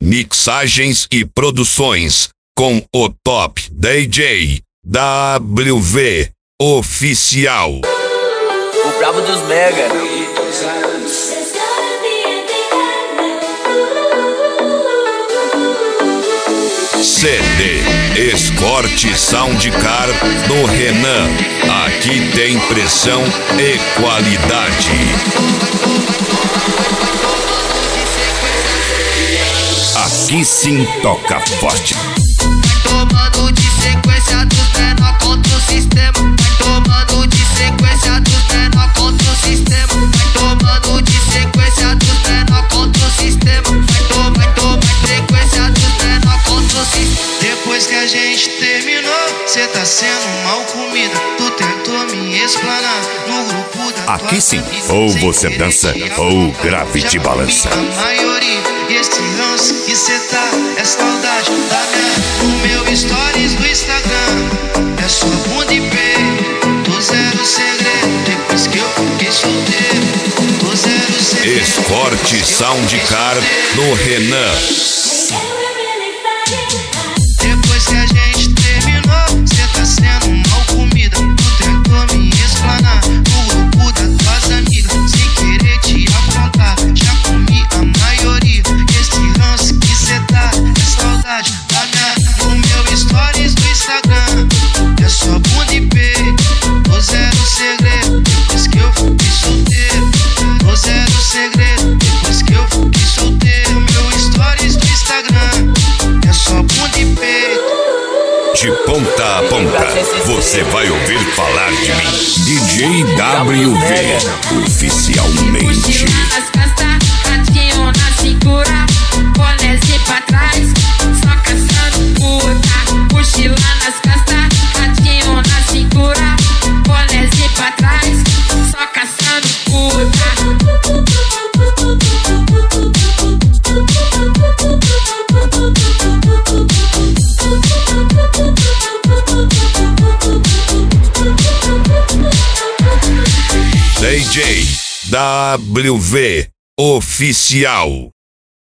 mixagens e produções com o Top DJ WV Oficial. O brabo dos Mega. CD Escort Soundcar do Renan. Aqui tem pressão e qualidade. Aqui sim toca forte. Tomando de sequência dos menor contra o sistema. Tomando de sequência dos menor contra o sistema. Tomando de sequência dos menor contra o sistema. Toma sequência dos menor contra o sistema. Depois que a gente terminou, cê tá sendo mal comida. Tu tentou me explanar no grupo da Aqui sim, ou você dança ou grave te balança. A maioria, esse lance que cê tá é saudade da minha. No meu stories do Instagram é só bunda e peito. Tô zero segredo, depois que eu fiquei solteiro. Tô zero segredo. Escort Soundcar do Renan. Depois que a gente terminou, cê tá sendo mal comida. Tu tentou me explanar no grupo das tuas amigas. Sem querer te afrontar, já comi a maioria. Esse lance que cê tá é saudade da minha. No meu stories do Instagram é só bunda e peito. Tô zero segredo, depois que eu fiquei solteiro. Tô zero segredo, depois que eu fiquei solteiro. Meu stories do Instagram é só bunda e peito. De ponta a ponta, você vai ouvir falar de mim. DJ WV Oficialmente. Nas costas, ratinho na cintura, bonézinho pra trás, só caçando puta. Mochila nas costas, ratinho na cintura, bonézinho pra trás, só caçando puta. DJ WV Oficial.